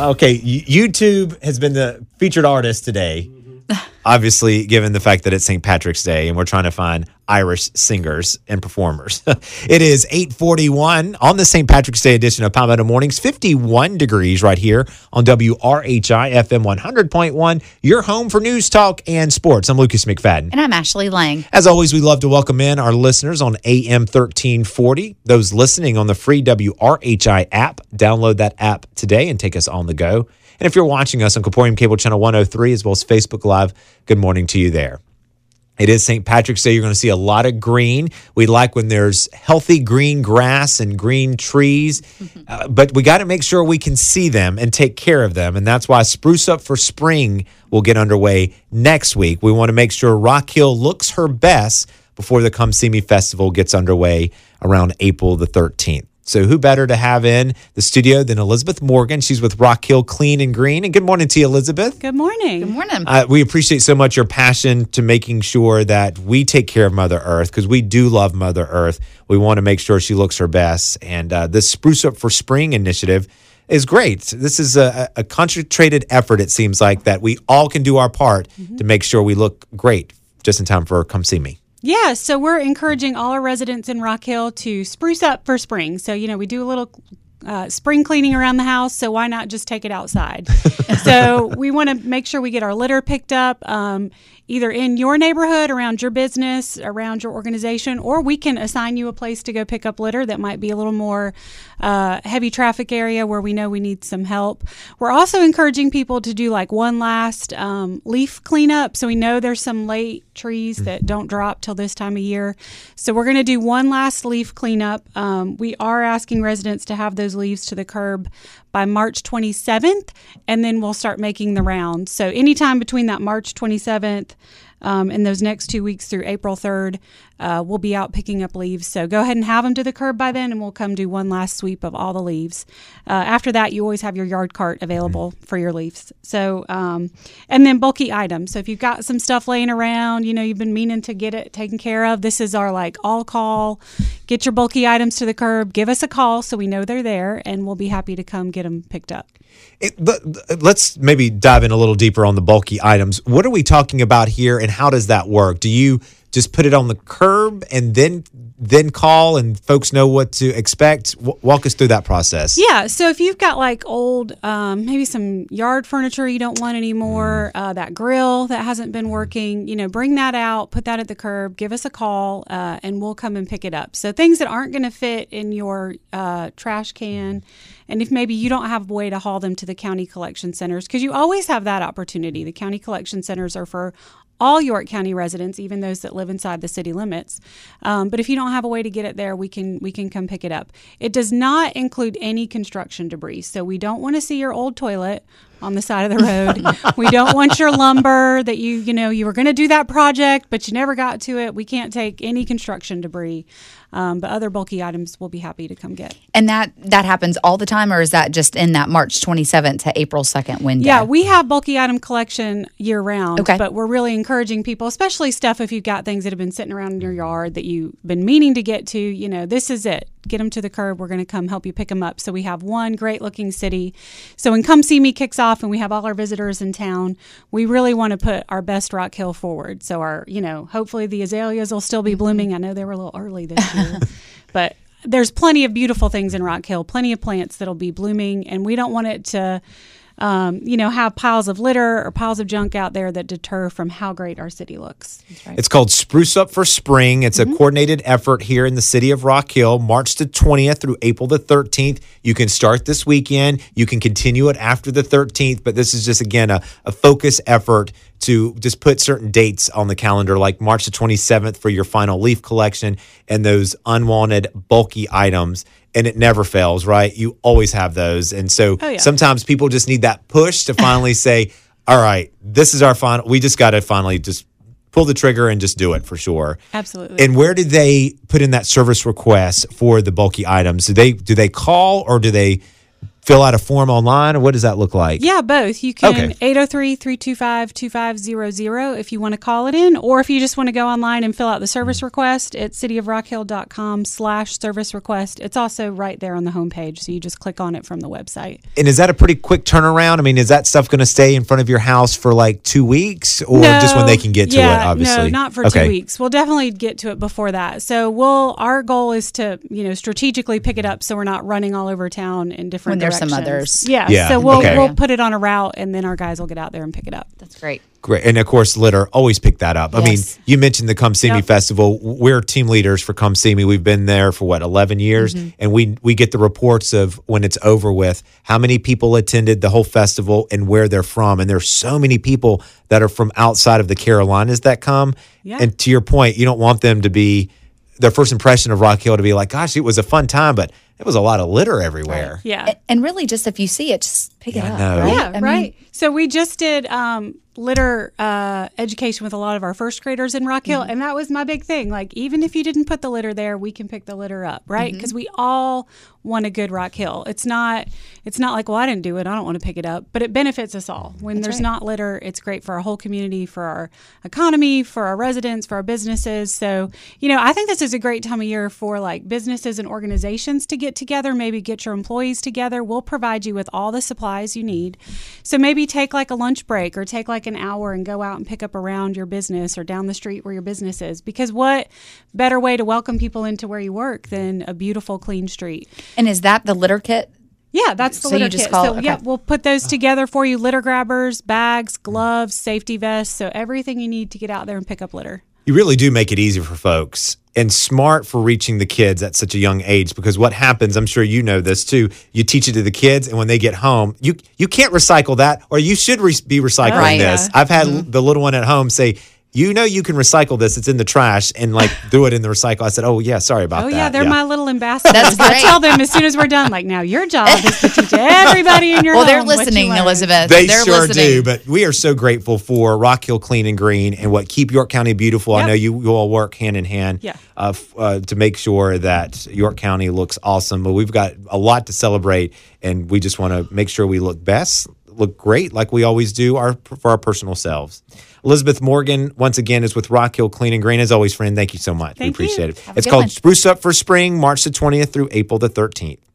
Okay, YouTube has been the featured artist today. Obviously, given the fact that it's St. Patrick's Day and we're trying to find Irish singers and performers. It is 8:41 on the St. Patrick's Day edition of Palmetto Mornings. 51 degrees right here on WRHI FM 100.1, your home for news, talk, and sports. I'm Lucas McFadden. And I'm Ashley Lang. As always, we love to welcome in our listeners on AM 1340. Those listening on the free WRHI app, download that app today and take us on the go. And if you're watching us on Caporium Cable Channel 103 as well as Facebook Live, good morning to you there. It is St. Patrick's Day. You're going to see a lot of green. We like when there's healthy green grass and green trees, but we got to make sure we can see them and take care of them. And that's why Spruce Up for Spring will get underway next week. We want to make sure Rock Hill looks her best before the Come See Me Festival gets underway around April the 13th. So who better to have in the studio than Elizabeth Morgan? She's with Rock Hill Clean and Green. And good morning to you, Elizabeth. Good morning. Good morning. We appreciate so much your passion to making sure that we take care of Mother Earth, because we do love Mother Earth. We want to make sure she looks her best. And this Spruce Up for Spring initiative is great. This is a concentrated effort, it seems like, that we all can do our part to make sure we look great just in time for Come See Me. Yeah, so we're encouraging all our residents in Rock Hill to spruce up for spring. So, we do a little spring cleaning around the house, so why not just take it outside? So we want to make sure we get our litter picked up either in your neighborhood, around your business, around your organization, or we can assign you a place to go pick up litter that might be a little more heavy traffic area where we know we need some help. We're also encouraging people to do like one last leaf cleanup. So we know there's some late trees that don't drop till this time of year. So we're going to do one last leaf cleanup. We are asking residents to have those leaves to the curb by March 27th, and then we'll start making the rounds. So anytime between that March 27th and those next 2 weeks through April 3rd, we'll be out picking up leaves. So go ahead and have them to the curb by then, and we'll come do one last sweep of all the leaves. After that, you always have your yard cart available for your leaves. So, and then bulky items. So if you've got some stuff laying around, you've been meaning to get it taken care of, this is our all call. Get your bulky items to the curb. Give us a call so we know they're there, and we'll be happy to come get them picked up. Let's maybe dive in a little deeper on the bulky items. What are we talking about here, and how does that work? Do you just put it on the curb and then call and folks know what to expect? Walk us through that process. Yeah, so if you've got old, maybe some yard furniture you don't want anymore, that grill that hasn't been working, bring that out, put that at the curb, give us a call, and we'll come and pick it up. So things that aren't going to fit in your trash can, and if maybe you don't have a way to haul them to the county collection centers, because you always have that opportunity. The county collection centers are for all York County residents, even those that live inside the city limits. But if you don't have a way to get it there, we can come pick it up. It does not include any construction debris. So we don't want to see your old toilet on the side of the road. We don't want your lumber that you were going to do that project, but you never got to it. We can't take any construction debris. But other bulky items we'll be happy to come get. And that happens all the time, or is that just in that March 27th to April 2nd window? Yeah, we have bulky item collection year round, okay. But we're really encouraging people, especially stuff if you've got things that have been sitting around in your yard that you've been meaning to get to, this is it. Get them to the curb. We're going to come help you pick them up. So we have one great looking city. So when Come See Me kicks off and we have all our visitors in town, we really want to put our best Rock Hill forward. So hopefully the azaleas will still be blooming. I know they were a little early this year, but there's plenty of beautiful things in Rock Hill, plenty of plants that'll be blooming, and we don't want it to have piles of litter or piles of junk out there that deter from how great our city looks. That's right. It's called Spruce Up for Spring. It's a coordinated effort here in the city of Rock Hill, March the 20th through April the 13th. You can start this weekend. You can continue it after the 13th, but this is just, again, a focus effort to just put certain dates on the calendar, like March the 27th for your final leaf collection and those unwanted bulky items. And it never fails, right? You always have those. And so sometimes people just need that push to finally say, all right, this is our final. We just got to finally just pull the trigger and just do it for sure. Absolutely. And where did they put in that service request for the bulky items? Do they call, or do they fill out a form online, or what does that look like? Yeah, both. You can Okay. 803-325-2500 if you want to call it in, or if you just want to go online and fill out the service request at cityofrockhill.com/service request. It's also right there on the homepage, so you just click on it from the website. And is that a pretty quick turnaround? I mean, is that stuff going to stay in front of your house for like 2 weeks, or just when they can get to it, obviously? No, not for 2 weeks. We'll definitely get to it before that. So our goal is to, strategically pick it up so we're not running all over town in different When there's some directions. others. Yeah. So we'll Okay. we'll put it on a route, and then our guys will get out there and pick it up. That's great. Great. And of course, litter, always pick that up. I mean, Yes. you mentioned the Come See Me Yep. Festival. We're team leaders for Come See Me. We've been there for 11 years. And we get the reports of when it's over with, how many people attended the whole festival and where they're from. And there's so many people that are from outside of the Carolinas that come. Yeah. And to your point, you don't want them to be, their first impression of Rock Hill to be like, gosh, it was a fun time, but it was a lot of litter everywhere. Yeah. And really, just if you see it, just pick it Yeah, I up. know. Right? Yeah, I mean, right. So we just did litter education with a lot of our first graders in Rock Hill, and that was my big thing. Like, even if you didn't put the litter there, we can pick the litter up, right? Because we all want a good Rock Hill. It's not like, well, I didn't do it, I don't want to pick it up, but it benefits us all. When there's right. not litter, it's great for our whole community, for our economy, for our residents, for our businesses. So, I think this is a great time of year for like businesses and organizations to get together, maybe get your employees together. We'll provide you with all the supplies you need. So maybe take like a lunch break or take like an hour and go out and pick up around your business or down the street where your business is. Because what better way to welcome people into where you work than a beautiful, clean street? And is that the litter kit? Yeah, that's the So you litter just kit. call So it- okay. yeah, we'll put those together for you: litter grabbers, bags, gloves, safety vests. So everything you need to get out there and pick up litter. You really do make it easy for folks and smart for reaching the kids at such a young age, because what happens, I'm sure you know this too, you teach it to the kids, and when they get home, you can't recycle that, or you should be recycling Right. this. I've had the little one at home say, you can recycle this, it's in the trash, and like throw it in the recycle. I said, oh yeah, sorry about Oh that. yeah, they're my little ambassadors. That's I great. tell them as soon as we're done, like, now your job is to teach everybody in your Well, they're home what you listening, learned. Elizabeth. They They're sure listening. do, but we are so grateful for Rock Hill Clean and Green and what Keep York County Beautiful. I Yep. know you all work hand in hand Yeah. to make sure that York County looks awesome. But we've got a lot to celebrate, and we just want to make sure we look great like we always do for our personal selves. Elizabeth Morgan, once again, is with Rock Hill Clean and Green. As always, friend, thank you so much. Thank we appreciate you. it. Have a It's good called one. Spruce Up for Spring, March the 20th through April the 13th.